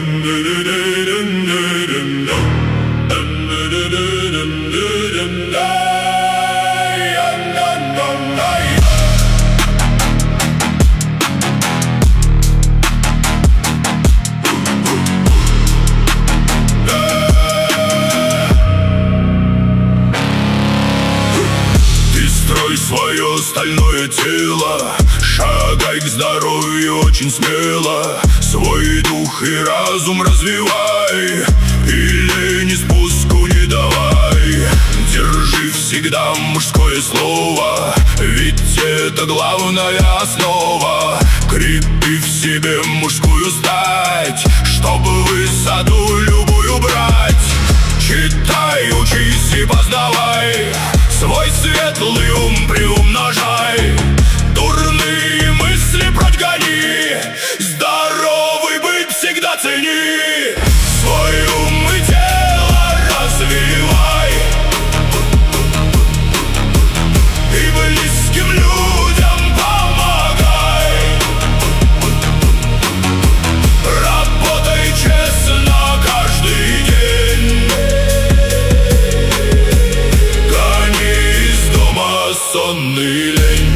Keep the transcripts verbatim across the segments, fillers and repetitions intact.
Свое стальное тело, шагай к здоровью очень смело. Свой дух и разум развивай, и лени спуску не давай. Держи всегда мужское слово, ведь это главная основа. Крепи в себе мужскую стать, чтобы высоту любую брать. Читай, учись и познавай, свой светлый ум приумножай. Дурные мысли прочь гони, здоровый быть всегда цени. Свой ум и тело развивай, и близким людям помогай. Работай честно каждый день, сонный лень.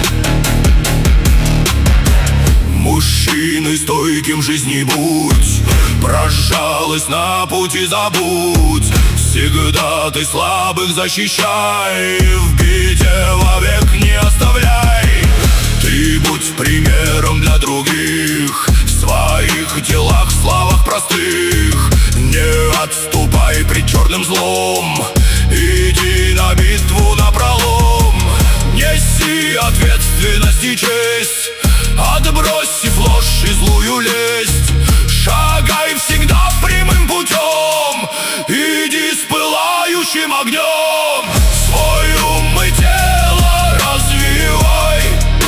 Мужчиной стойким жизни будь, про жалость на пути забудь. Всегда ты слабых защищай, в беде вовек не оставляй. Ты будь примером для других, в своих делах, славах простых. Не отступай пред черным злом, иди на битву напролом. Неси ответственность и честь, отбросив ложь и злую лесть. Шагай всегда прямым путем, иди с пылающим огнем. Свой ум и тело развивай,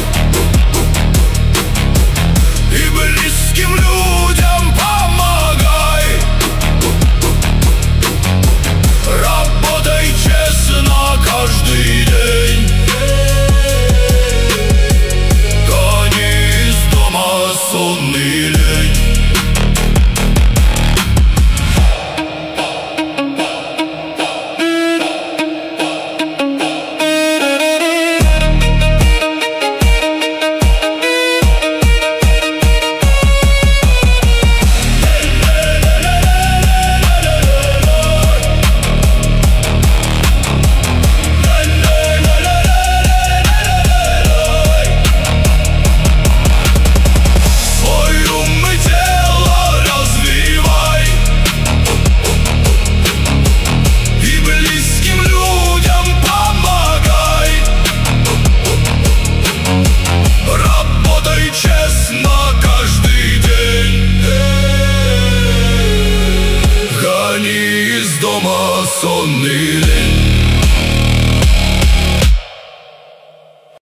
и близким людям помогай. Работай честно каждый день, сонный лень. Из дома сонный лень.